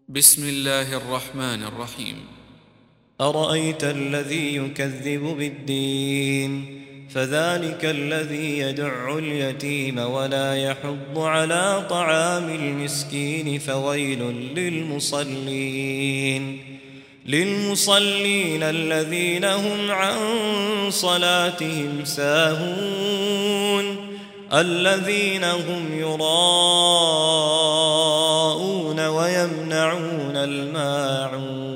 بسم الله الرحمن الرحيم. أرأيت الذي يكذب بالدين فذلك الذي يدع اليتيم ولا يحض على طعام المسكين فويل للمصلين الذين هم عن صلاتهم ساهون الذين هم يراءون ويمنعون الماعون